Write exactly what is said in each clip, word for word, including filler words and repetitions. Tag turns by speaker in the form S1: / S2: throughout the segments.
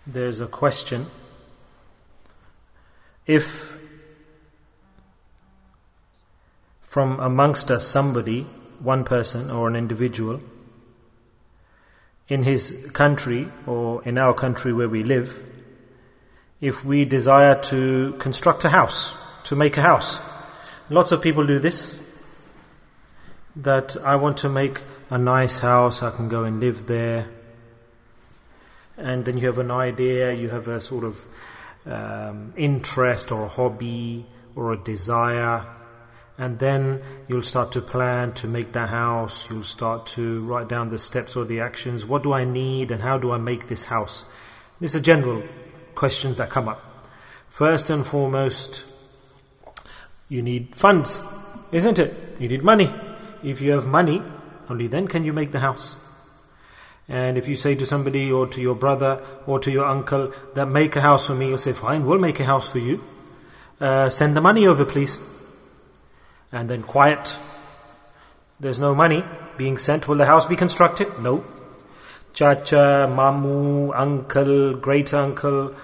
S1: there's a question. If from amongst us somebody, one person or an individual, in his country or in our country where we live, if we desire to construct a house, to make a house, lots of people do this, that I want to make a nice house, I can go and live there. And then you have an idea, you have a sort of um, interest or a hobby or a desire, and then you'll start to plan to make that house, you'll start to write down the steps or the actions. What do I need and how do I make this house? These are general questions that come up. First and foremost, you need funds, isn't it? You need money. If you have money, only then can you make the house. And if you say to somebody or to your brother or to your uncle that make a house for me, you'll say, fine, we'll make a house for you. Uh, send the money over, please. And then quiet. There's no money being sent. Will the house be constructed? No. Chacha, mamu, uncle, great uncle,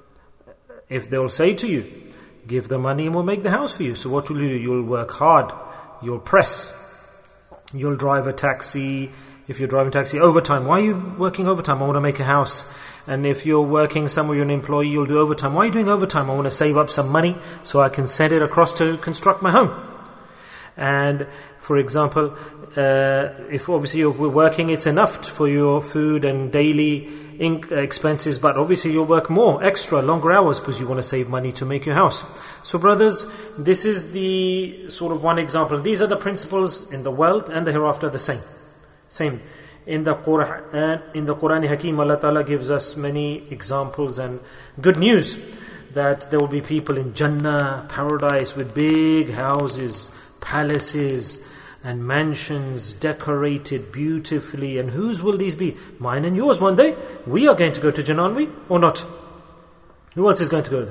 S1: if they'll say to you, give the money and we'll make the house for you. So what will you do? You'll work hard. You'll press. You'll drive a taxi. If you're driving a taxi, overtime. Why are you working overtime? I want to make a house. And if you're working somewhere, you're an employee, you'll do overtime. Why are you doing overtime? I want to save up some money so I can send it across to construct my home. And for example, uh, if obviously if we're working, it's enough for your food and daily inc- expenses, but obviously you'll work more, extra, longer hours because you want to save money to make your house. So brothers, this is the sort of one example. These are the principles in the world and the hereafter the same. Same. In the Quran, in the Quran Hakim, Allah Ta'ala gives us many examples and good news that there will be people in Jannah, paradise, with big houses, palaces and mansions decorated beautifully. And whose will these be? Mine and yours one day. We are going to go to Jannah, aren't we? Or not? Who else is going to go there?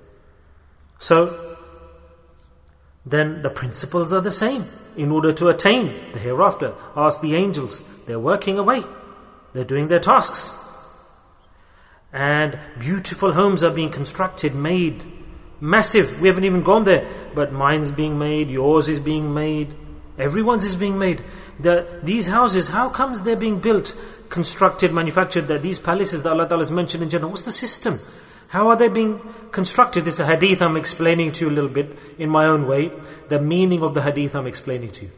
S1: So, then the principles are the same. In order to attain the hereafter, ask the angels. They're working away. They're doing their tasks. And beautiful homes are being constructed, made. Massive. We haven't even gone there. But mine's being made, yours is being made. Everyone's is being made. The, these houses, how comes they're being built, constructed, manufactured? That these palaces that Allah Ta'ala has mentioned in Jannah, what's the system? How are they being constructed? This is a hadith I'm explaining to you a little bit in my own way. The meaning of the hadith I'm explaining to you.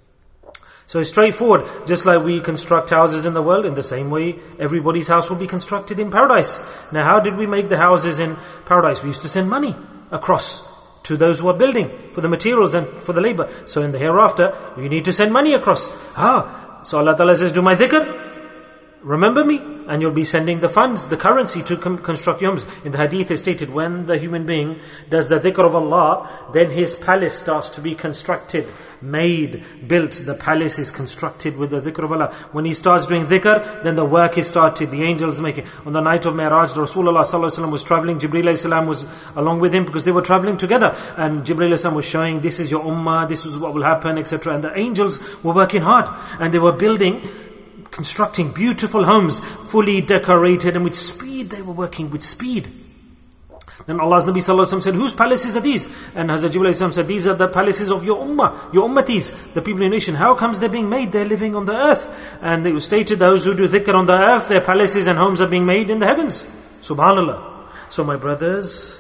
S1: So it's straightforward. Just like we construct houses in the world, in the same way everybody's house will be constructed in paradise. Now how did we make the houses in paradise? We used to send money across to those who are building for the materials and for the labor. So in the hereafter, you need to send money across. Ah, so Allah Ta'ala says, do my dhikr. Remember me, and you'll be sending the funds, the currency to com- construct your homes. In the hadith is stated, when the human being does the dhikr of Allah, then his palace starts to be constructed, made, built. The palace is constructed with the dhikr of Allah. When he starts doing dhikr, then the work is started, the angels making. On the night of Mi'raj, Rasulullah sallallahu alaihi wasallam was traveling, Jibreel alayhi salam was along with him because they were traveling together. And Jibreel alayhi salam was showing, this is your ummah, this is what will happen, et cetera. And the angels were working hard, and they were building, constructing beautiful homes, fully decorated, and with speed. They were working with speed. Then Allah's Nabi sallallahu alaihi wasallam said, whose palaces are these? And Hazrat Jibreel alayhi salam said, these are the palaces of your ummah, your ummatis, the people in your nation. How comes they're being made? They're living on the earth. And it was stated, those who do dhikr on the earth, their palaces and homes are being made in the heavens. Subhanallah. So my brothers,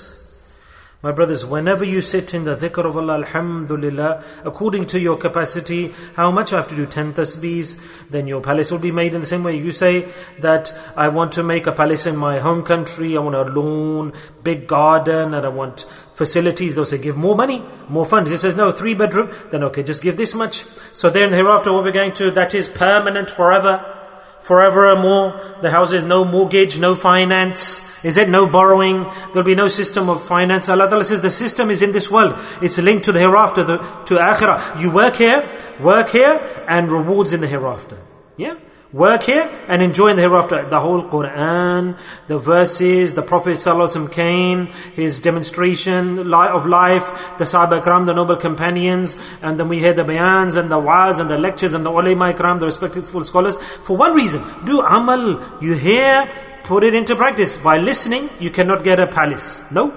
S1: My brothers, whenever you sit in the dhikr of Allah, alhamdulillah, according to your capacity, how much you have to do, ten tasbeehs, then your palace will be made in the same way. You say that I want to make a palace in my home country, I want a lawn, big garden, and I want facilities. They'll say, give more money, more funds. It says, no, three bedroom, then okay, just give this much. So then hereafter what we're going to, that is permanent forever, forevermore. The house is no mortgage, no finance. Is it no borrowing? There'll be no system of finance. Allah Ta'ala says the system is in this world. It's linked to the hereafter, the, to akhirah. You work here, work here, and rewards in the hereafter. Yeah? Work here and enjoy in the hereafter. The whole Quran, the verses, the Prophet ﷺ came, his demonstration of life, the Sahaba Ikram, the noble companions, and then we hear the bayans and the waz and the lectures and the ulama Ikram, the respectful scholars. For one reason, do amal. You hear, put it into practice. By listening, you cannot get a palace. No.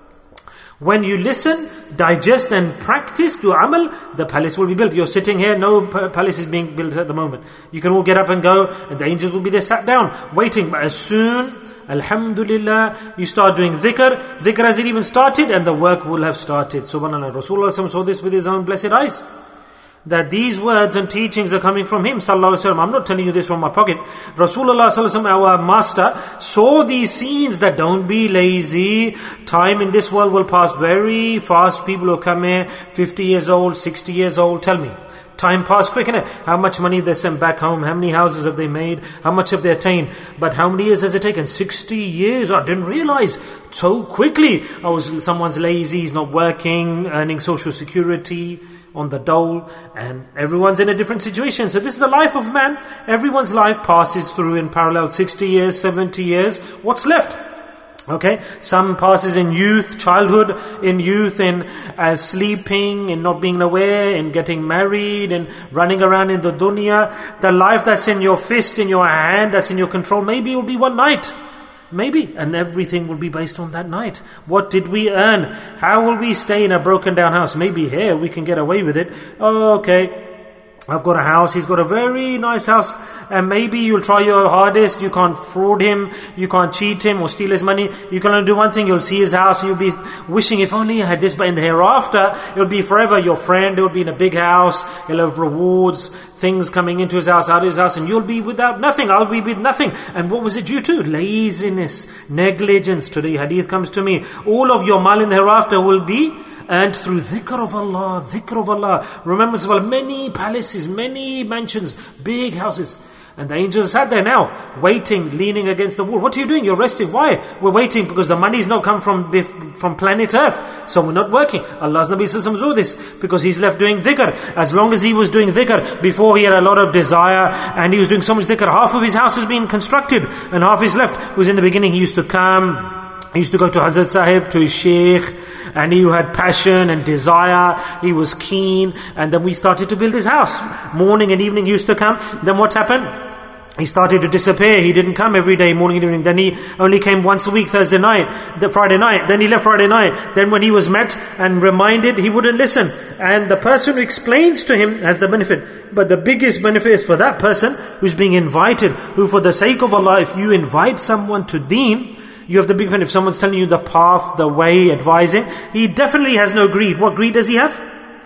S1: When you listen, digest and practice, do amal, the palace will be built. You're sitting here, no palace is being built at the moment. You can all get up and go, and the angels will be there sat down, waiting. But as soon, alhamdulillah, you start doing dhikr, dhikr hasn't even started, and the work will have started. Subhanallah, Rasulullah saw this with his own blessed eyes. That these words and teachings are coming from him, sallallahu alaihi wasallam. I'm not telling you this from my pocket. Rasulullah sallallahu alaihi wasallam, our master, saw these scenes that don't be lazy. Time in this world will pass very fast. People who come here, fifty years old, sixty years old, tell me. Time passed quick, innit? How much money they sent back home? How many houses have they made? How much have they attained? But how many years has it taken? sixty years. I didn't realize so quickly. I was someone's lazy, he's not working, earning social security on the dole, and everyone's in a different situation. So this is the life of man. Everyone's life passes through in parallel. sixty years, seventy years. What's left? Okay, some passes in youth, childhood, in youth, in uh, sleeping, in not being aware, in getting married, and running around in the dunya. The life that's in your fist, in your hand, that's in your control, maybe it will be one night. Maybe, and everything will be based on that night. What did we earn? How will we stay in a broken down house? Maybe here we can get away with it. Oh, okay, I've got a house, he's got a very nice house, and maybe you'll try your hardest, you can't fraud him, you can't cheat him or steal his money. You can only do one thing, you'll see his house and you'll be wishing, if only I had this, but in the hereafter, it'll be forever your friend, it'll be in a big house, he'll have rewards, things coming into his house, out of his house, and you'll be without nothing, I'll be with nothing. And what was it due to? Laziness, negligence. Today hadith comes to me, all of your mal in the hereafter will be and through dhikr of Allah, dhikr of Allah, remembrance of Allah, many palaces, many mansions, big houses. And the angels sat there now, waiting, leaning against the wall. What are you doing? You're resting. Why? We're waiting because the money's not come from from planet Earth. So we're not working. Allah's Nabi Sallallahu Alaihi Wasallam saw this because he's left doing dhikr. As long as he was doing dhikr, before he had a lot of desire and he was doing so much dhikr, half of his house has been constructed and half is left. It was in the beginning, he used to come, he used to go to Hazrat Sahib, to his sheikh, and he had passion and desire, he was keen, and then we started to build his house. Morning and evening he used to come. Then what happened? He started to disappear. He didn't come every day, morning and evening. Then he only came once a week, Thursday night, the Friday night. Then he left Friday night. Then when he was met and reminded, he wouldn't listen. And the person who explains to him has the benefit. But the biggest benefit is for that person who's being invited, who for the sake of Allah, if you invite someone to deen, you have the big benefit. If someone's telling you the path, the way, advising, he definitely has no greed. What greed does he have?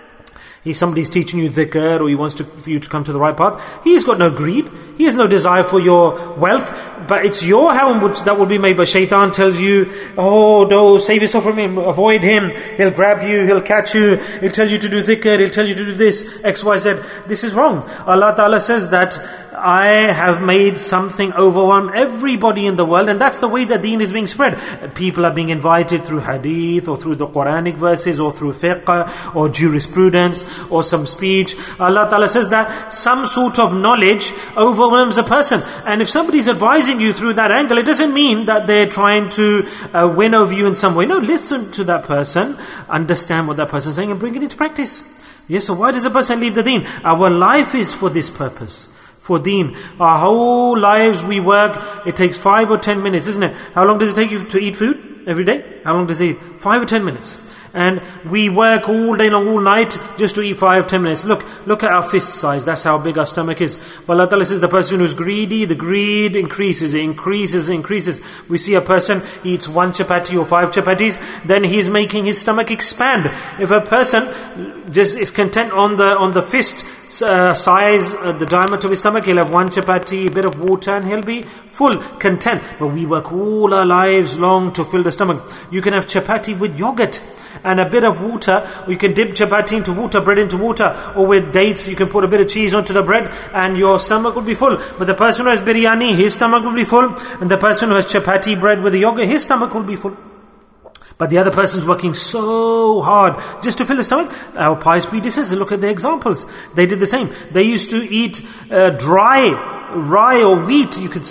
S1: He somebody's teaching you dhikr, or he wants to, for you to come to the right path. He's got no greed. He has no desire for your wealth. But it's your harm which that will be made. But shaitan tells you, oh no, save yourself from him, avoid him. He'll grab you, he'll catch you, he'll tell you to do dhikr, he'll tell you to do this, X, Y, Z. This is wrong. Allah Ta'ala says that I have made something overwhelm everybody in the world, and that's the way that deen is being spread. People are being invited through hadith, or through the Quranic verses, or through fiqh, or jurisprudence, or some speech. Allah Ta'ala says that some sort of knowledge overwhelms a person. And if somebody's advising you through that angle, it doesn't mean that they're trying to uh, win over you in some way. No, listen to that person, understand what that person's saying, and bring it into practice. Yes, so why does a person leave the deen? Our life is for this purpose. For deen. Our whole lives we work, it takes five or ten minutes, isn't it? How long does it take you to eat food every day? How long does it eat? Five or ten minutes. And we work all day long, all night, just to eat five, ten minutes. Look, look at our fist size. That's how big our stomach is. But Allah Ta'ala says the person who's greedy, the greed increases, it increases, it increases. We see a person eats one chapati or five chapatis, then he's making his stomach expand. If a person just is content on the on the fist uh, size, uh, the diameter of his stomach, he'll have one chapati, a bit of water, and he'll be full, content. But we work all our lives long to fill the stomach. You can have chapati with yogurt and a bit of water. You can dip chapati into water, bread into water, or with dates you can put a bit of cheese onto the bread and your stomach will be full. But the person who has biryani, his stomach will be full, and the person who has chapati bread with the yogurt, his stomach will be full. But the other person's working so hard just to fill the stomach. Our pious predecessors, look at the examples. They did the same. They used to eat uh, dry, rye or wheat, you could say.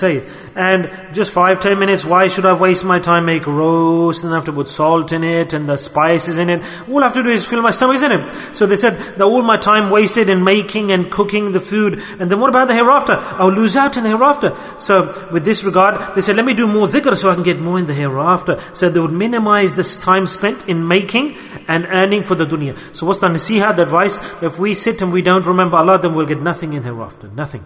S1: And just five, ten minutes, why should I waste my time, make roast, and I have to put salt in it, and the spices in it. All I have to do is fill my stomach, isn't it? So they said, that all my time wasted in making and cooking the food. And then what about the hereafter? I'll lose out in the hereafter. So with this regard, they said, let me do more dhikr so I can get more in the hereafter. So they would minimize this time spent in making and earning for the dunya. So what's the nasiha, the advice? If we sit and we don't remember Allah, then we'll get nothing in hereafter. Nothing.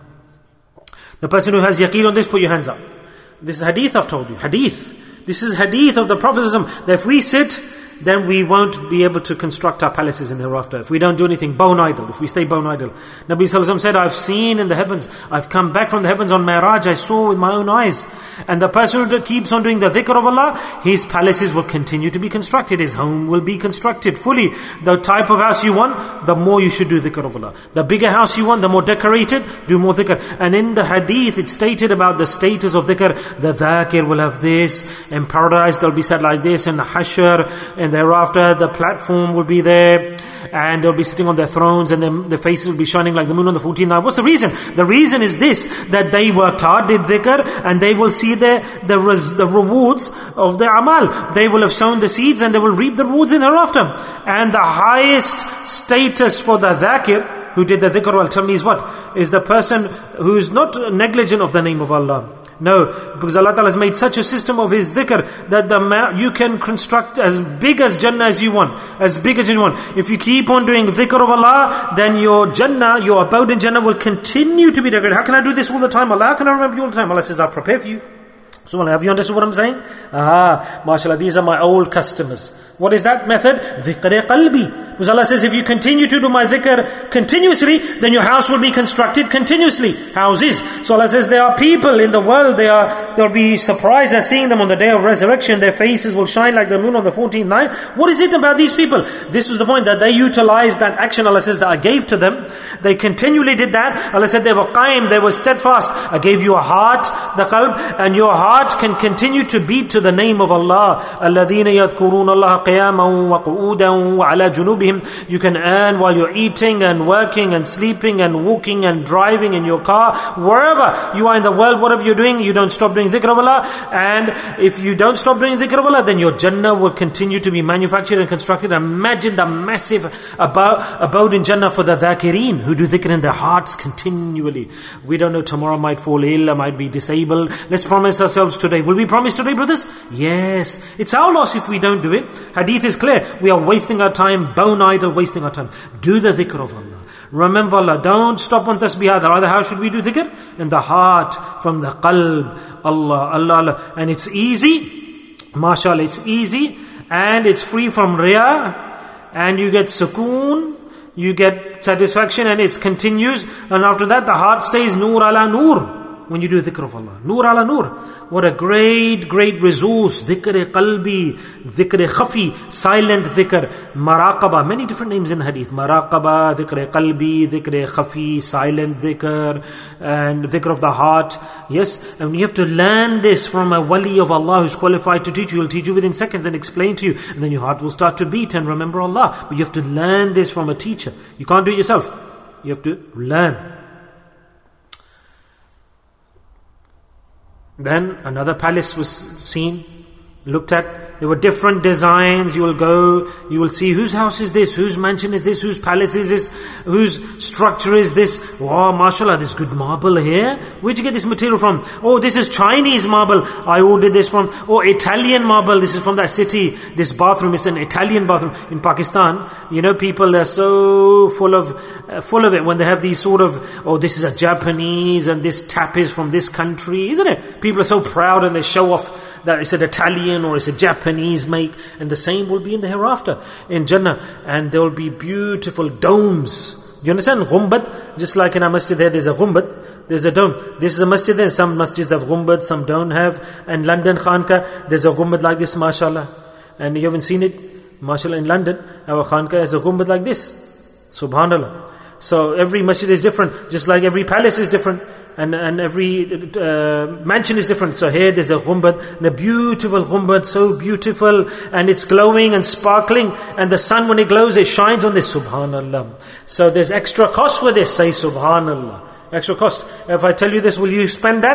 S1: The person who has yaqeen on this, put your hands up. This is hadith I've told you. Hadith. This is hadith of the Prophet ﷺ, that if we sit, then we won't be able to construct our palaces in the hereafter. If we don't do anything, bone idle, if we stay bone idle. Nabi Sallallahu Alaihi Wasallam said, I've seen in the heavens, I've come back from the heavens on Mi'raj, I saw with my own eyes. And the person who keeps on doing the dhikr of Allah, his palaces will continue to be constructed, his home will be constructed fully. The type of house you want, the more you should do dhikr of Allah. The bigger house you want, the more decorated, do more dhikr. And in the hadith, it stated about the status of dhikr. The dhakir will have this, in paradise they'll be said like this, in the hashr, and thereafter the platform will be there, and they'll be sitting on their thrones, and their, their faces will be shining like the moon on the fourteenth night. What's the reason? The reason is this, that they worked hard, did dhikr, and they will see the, the, res, the rewards of their amal. They will have sown the seeds and they will reap the rewards in thereafter. And the highest status for the dhakir, who did the dhikr wal tammi, is what? Is the person who is not negligent of the name of Allah. No, because Allah Ta'ala has made such a system of His dhikr that the you can construct as big as Jannah as you want, as big as you want. If you keep on doing dhikr of Allah, then your Jannah, your abode in Jannah will continue to be decorated. How can I do this all the time? Allah, how can I remember you all the time? Allah says, I'll prepare for you. So have you understood what I'm saying? Ah, mashallah, these are my old customers. What is that method? Dhikr qalbi. Because Allah says, if you continue to do my dhikr continuously, then your house will be constructed continuously. Houses. So Allah says, there are people in the world, they are, they'll be surprised at seeing them on the day of resurrection. Their faces will shine like the moon on the fourteenth night. What is it about these people? This is the point, that they utilized that action, Allah says, that I gave to them. They continually did that. Allah said, they were qaim, they were steadfast. I gave you a heart, the qalb, and your heart can continue to beat to the name of Allah. الَّذِينَ يَذْكُرُونَ اللَّهَ قِيَامًا وَقُعُودًا وَعَلَى جُنُوبِهِمْ. You can earn while you're eating and working and sleeping and walking and driving in your car. Wherever you are in the world, whatever you're doing, you don't stop doing dhikr of Allah. And if you don't stop doing dhikr of Allah, then your Jannah will continue to be manufactured and constructed. Imagine the massive abode, abode in Jannah for the dhakireen, who do dhikr in their hearts continually. We don't know, tomorrow might fall ill, or might be disabled. Let's promise ourselves today. Will we promise today, brothers? Yes. It's our loss if we don't do it. Hadith is clear. We are wasting our time, bone idle, wasting our time. Do the dhikr of Allah. Remember Allah. Don't stop on tasbihat. Rather, how should we do dhikr? In the heart, from the qalb. Allah, Allah, Allah. And it's easy. MashaAllah, it's easy. And it's free from riyah. And you get sukoon. You get satisfaction, and it continues. And after that, the heart stays nur ala nur. When you do dhikr of Allah. Nur ala nur. What a great, great resource. Dhikr qalbi, dhikr khafi, silent dhikr, maraqaba. Many different names in hadith. Maraqaba, dhikr qalbi, dhikr khafi, silent dhikr, and dhikr of the heart. Yes, and you have to learn this from a wali of Allah who's qualified to teach you. He'll teach you within seconds and explain to you. And then your heart will start to beat and remember Allah. But you have to learn this from a teacher. You can't do it yourself. You have to learn. Then another palace was seen, looked at. There were different designs. You will go, you will see whose house is this, whose mansion is this, whose palace is this, whose structure is this. Wow, mashallah, this good marble here. Where'd you get this material from? Oh, this is Chinese marble. I ordered this from, oh, Italian marble. This is from that city. This bathroom is an Italian bathroom. In Pakistan, you know, people are so full of, uh, full of it when they have these sort of, oh, this is a Japanese and this tap is from this country, isn't it? People are so proud and they show off that it's an Italian or it's a Japanese make, and the same will be in the hereafter in Jannah, and there will be beautiful domes. You understand? Ghumbad, just like in our masjid there, there's a ghumbad, there's a dome. This is a masjid there. Some masjids have ghumbad, some don't have. And London Khanka, there's a ghumbad like this, mashallah. And you haven't seen it, mashallah, in London. Our Khanka has a ghumbad like this, subhanallah. So every masjid is different, just like every palace is different. And and every uh, mansion is different. So here there's a ghumbad, a beautiful ghumbad, so beautiful, and it's glowing and sparkling, and the sun when it glows, it shines on this, subhanallah. So there's extra cost for this, say subhanallah. Extra cost. If I tell you this, will you spend that?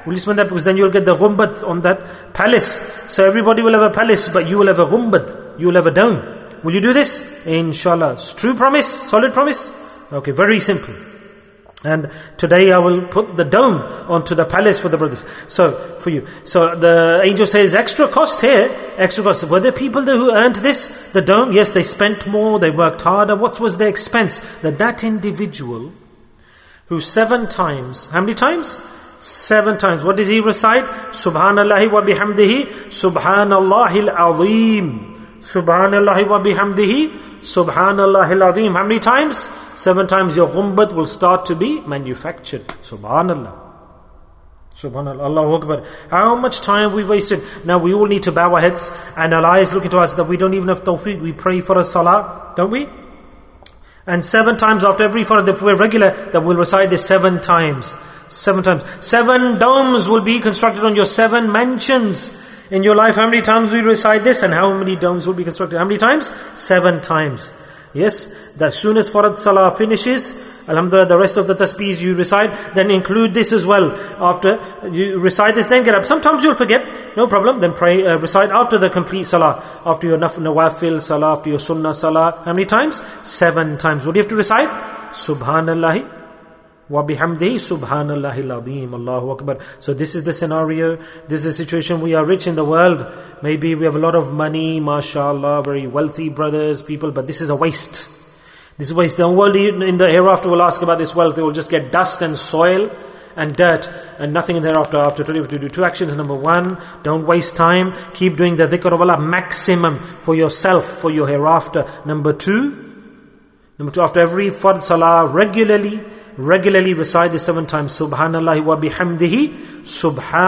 S1: Will you spend that? Because then you'll get the ghumbat on that palace. So everybody will have a palace, but you will have a ghumbat. You will have a dome. Will you do this? Inshallah. True promise? Solid promise? Okay, very simple. And today I will put the dome onto the palace for the brothers. So, for you. So the angel says, extra cost here, extra cost. Were there people there who earned this? The dome? Yes, they spent more, they worked harder. What was their expense? That that individual who seven times, how many times? Seven times. What does he recite? Subhanallahi wa bihamdihi, Subhanallahil azim. Subhanallahi wa bihamdihi, Subhanallahil azim. How many times? Seven times your ghumbat will start to be manufactured. Subhanallah. Subhanallah. Allahu Akbar. How much time we wasted. Now we all need to bow our heads and our eyes look into us that we don't even have tawfiq. We pray for a salah, don't we? And seven times after every farad, if we're regular, that we'll recite this seven times. Seven times. Seven domes will be constructed on your seven mansions in your life. How many times we recite this? And how many domes will be constructed? How many times? Seven times. Yes, as soon as Farad Salah finishes, alhamdulillah, the rest of the tasbeehs you recite, then include this as well. After you recite this, then get up. Sometimes you'll forget, no problem. Then pray, uh, recite after the complete Salah, after your naf- nawafil Salah, after your sunnah Salah. How many times? Seven times. What do you have to recite? Subhanallahi wa bihamdihi, Subhanallahil azim. Allahu Akbar. So this is the scenario. This is the situation. We are rich in the world. Maybe we have a lot of money, mashallah, very wealthy brothers, people, but this is a waste. This is waste. The world in the hereafter will ask about this wealth. They will just get dust and soil and dirt and nothing in the hereafter. After today, we have to do two actions. Number one, don't waste time. Keep doing the dhikr of Allah maximum for yourself, for your hereafter. Number two, number two, after every fard salah, regularly, regularly recite the seven times. Subhanallah wa bihamdihi,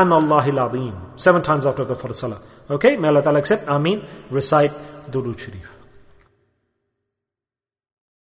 S1: Subhanallahil azim. Seven times after the fard salah. Okay, may Allah Ta'ala accept. Ameen. Recite Durood Sharif.